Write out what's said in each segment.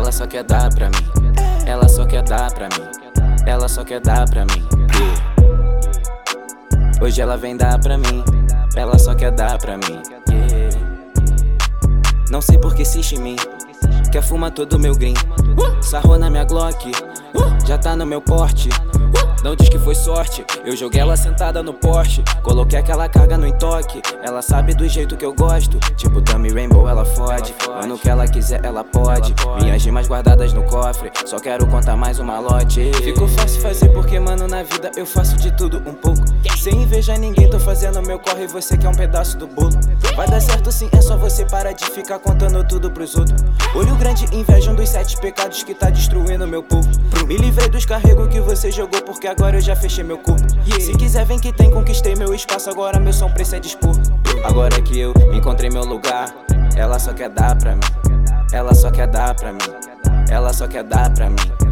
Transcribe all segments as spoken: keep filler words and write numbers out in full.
ela só quer dar pra mim. Ela só quer dar pra mim. Ela só quer dar pra mim. Yeah. Hoje ela vem dar pra mim. Ela só quer dar pra mim. Yeah. Não sei por que insiste em mim. Quer fumar todo meu green. Sarrou na minha Glock. Já tá no meu porte. Não diz que foi sorte. Eu joguei ela sentada no Porsche. Coloquei aquela carga no entoque. Ela sabe do jeito que eu gosto. Tipo Dummy Rainbow, ela fode. Mano, que ela quiser, ela pode. Minhas rimas guardadas no cofre. Só quero contar mais uma lote. Ficou fácil fazer porque, mano, na vida eu faço de tudo um pouco. Sem invejar ninguém, tô fazendo meu corre. E você quer um pedaço do bolo. Vai dar certo sim, é só você parar de ficar contando tudo pros outros. Olho grande, inveja um dos sete pecados que tá destruindo meu povo. Me livrei dos carregos que você jogou, porque agora eu já fechei meu corpo. Se quiser vem que tem, conquistei meu espaço. Agora meu som precisa expor. Agora que eu encontrei meu lugar, ela só quer dar pra mim. Ela só quer dar pra mim. Ela só quer dar pra mim.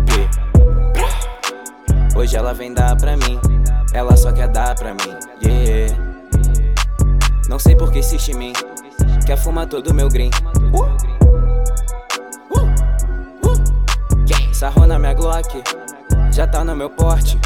Hoje ela vem dar pra mim. Ela só quer dar pra mim. Yeah. Não sei por que insiste em mim. Quer fumar todo meu green. Sarrou na minha Glock. Já tá no meu porte.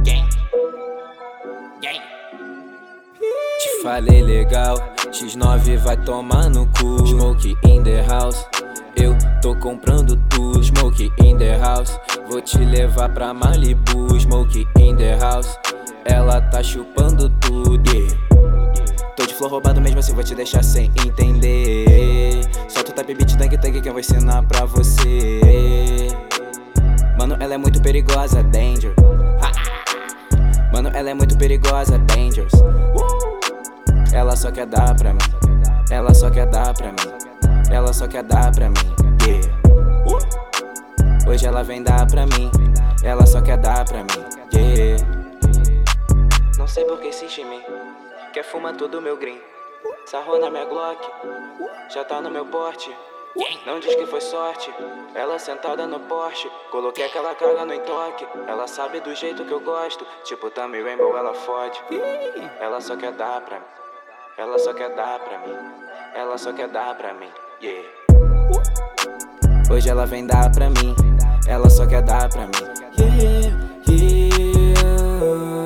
Te falei legal. X nove vai tomar no cu. Smoke in the house. Eu tô comprando tu. Smoke in the house. Vou te levar pra Malibu. Smoke in the house. Ela tá chupando tudo. Yeah. Tô de flow roubado mesmo assim, vou te deixar sem entender. Solta o type beat, tank tank que eu vou ensinar pra você. Mano, ela é muito perigosa, danger. Mano, ela é muito perigosa, dangerous. Ela só quer dar pra mim. Ela só quer dar pra mim. Ela só quer dar pra mim. Yeah. Hoje ela vem dar pra mim. Ela só quer dar pra mim. Yeah. Não sei por que insiste em mim. Quer fumar todo o meu green. Sarrou na minha Glock. Já tá no meu porte. Não diz que foi sorte. Ela sentada no Porsche. Coloquei aquela carga no entoque. Ela sabe do jeito que eu gosto. Tipo Dummy Rainbow, ela fode. Ela só quer dar pra mim. Ela só quer dar pra mim. Ela só quer dar pra mim. Yeah. Hoje ela vem dar pra mim. Ela só quer dar pra mim. Yeah, yeah.